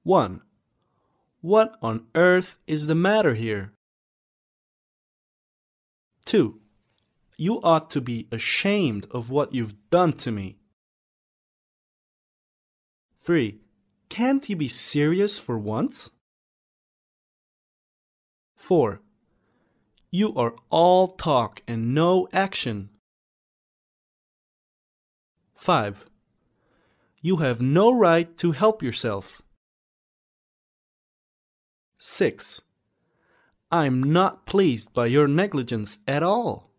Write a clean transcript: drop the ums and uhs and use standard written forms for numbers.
1. What on earth is the matter here? 2. You ought to be ashamed of what you've done to me. 3. Can't you be serious for once? 4. You are all talk and no action. 5. You have no right to help yourself. 6. I'm not pleased by your negligence at all.